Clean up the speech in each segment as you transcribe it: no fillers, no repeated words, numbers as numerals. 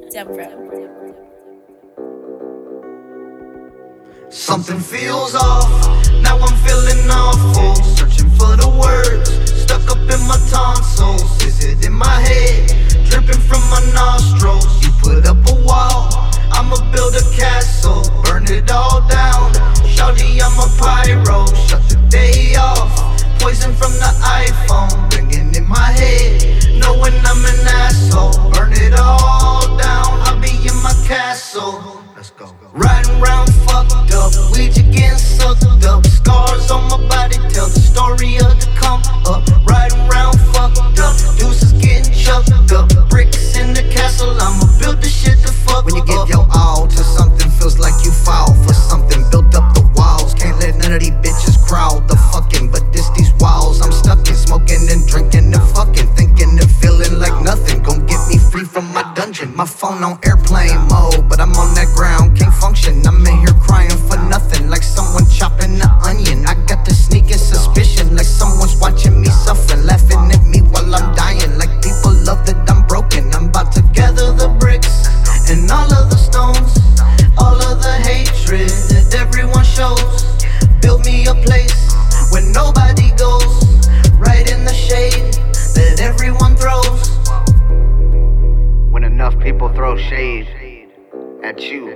Something feels off, now I'm feeling awful. Searching for the words, stuck up in my tonsils. Is it in my head, dripping from my nostrils? You put up a wall, I'ma build a castle. Burn it all down, shawty I'm a pyro. Shut the day off, poison from the iPhone. Ringing in my head, knowing I'm an asshole. Burn it all down, I'll be in my castle. Let's go. Riding round fucked up, we just getting sucked up. Scars on my body tell the story of the come up. Riding round fucked up, deuces getting chucked up. Bricks in the castle, I'ma build the shit to fuck up. When you give your all to something, feels like you fall for something. Built up the walls, can't let none of these bitches crowd the fucking. But these walls I'm stuck in, smoking and drinking and fucking, thinking and feeling like nothing gon' get me free from my dungeon. My phone on airplane mode, but I'm on that ground, can't function. I'm in here crying for nothing, like someone chopping the onion. I got the sneaking suspicion, like someone's watching me suffer, laughing at me while I'm dying. Like people love that I'm broken. I'm about to gather the bricks and all of the stones, all of the hatred that everyone shows. Build me a place where nobody goes, right in the shade that everyone throws. When enough people throw shade at you,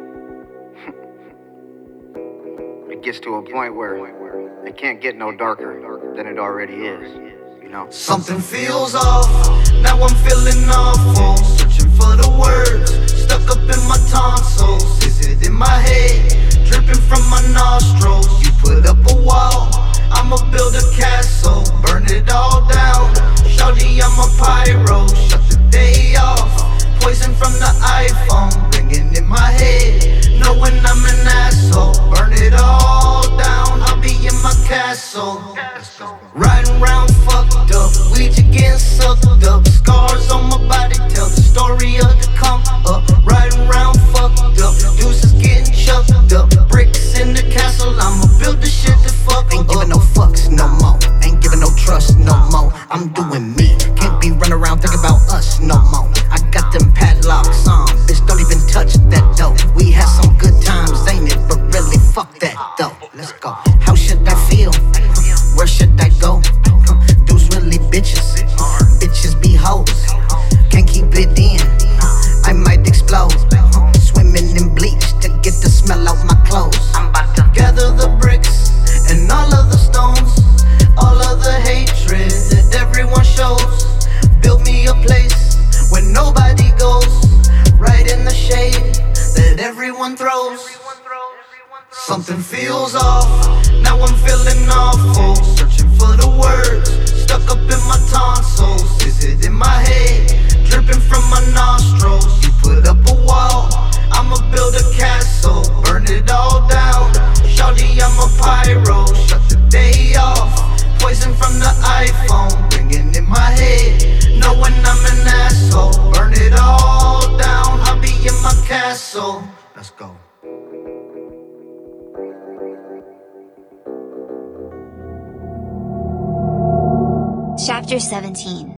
it gets to a point where it can't get no darker than it already is, you know? Something feels off, now I'm feeling awful. Searching for the words, stuck up in my tonsils. Is it in my head, dripping from my nostrils? You put up a wall, I'ma build a castle. Burn it all down, shawty I'm a pyro. Shut the day off, poison from the iPhone. Ringing in my head, knowing I'm an asshole. Burn it all down, I'll be in my castle. Riding round fucked up, we just getting sucked up. Scars on my body tell the story of the come up. Riding round fucked up, deuces getting chucked up. Bricks in the castle, I'ma build the shit to fuck up. Ain't giving no fucks no more, ain't giving no trust no more. I'm doing me, can't be running around thinking about us no more. I got them padlocks on, bitch don't even touch that though. We had some good times, ain't it? But really fuck that though. Let's go. How should I feel? Where should I go? Dudes really bitches, bitches be hoes. Can't keep it in, I might explode. Swimming in bleach to get the smell out my clothes. I'm about to gather the bricks and all of the stones, all of the hatred that everyone shows. Build me a place where nobody goes, right in the shade that everyone throws. Something feels off, now I'm feeling awful. Searching for the words, stuck up in my tonsils. Is it in my head, dripping from my nostrils? You put up a wall, I'ma build a castle. Burn it all down, shawty I'm a pyro. Shut the day off, poison from the iPhone. Ringing in my head, knowing I'm an asshole. Burn it all down, I'll be in my castle. Let's go. Chapter 17